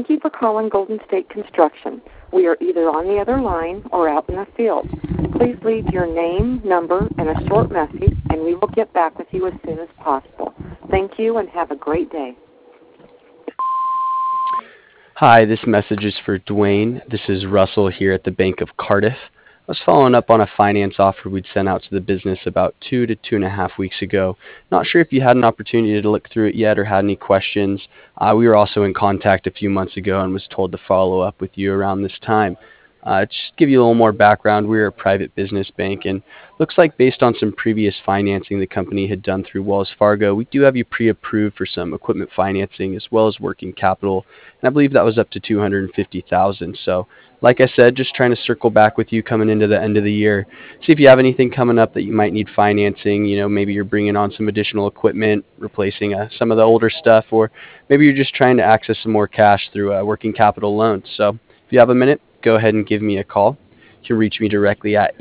Thank you for calling Golden State Construction. We are either on the other line or out in the field. Please leave your name, number, and a short message, and we will get back with you as soon as possible. Thank you and have a great day. Hi, this message is for Dwayne. This is Russell here at the Bank of Cardiff. I was following up on a finance offer we'd sent out to the business about 2 to 2.5 weeks ago. Not sure if you had an opportunity to look through it yet or had any questions. We were also in contact a few months ago and was told to follow up with you around this time. Just to give you a little more background, we're a private business bank, and looks like based on some previous financing the company had done through Wells Fargo, we do have you pre-approved for some equipment financing as well as working capital, and I believe that was up to $250,000. So, like I said, just trying to circle back with you coming into the end of the year, see if you have anything coming up that you might need financing. Maybe you're bringing on some additional equipment, replacing some of the older stuff, or maybe you're just trying to access some more cash through working capital loans. So, if you have a minute, go ahead and give me a call. You can reach me directly at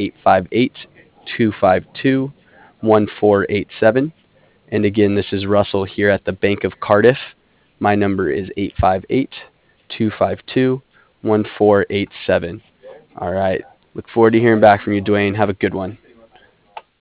858-252-1487. And again, this is Russell here at the Bank of Cardiff. My number is 858-252-1487. All right. Look forward to hearing back from you, Dwayne. Have a good one.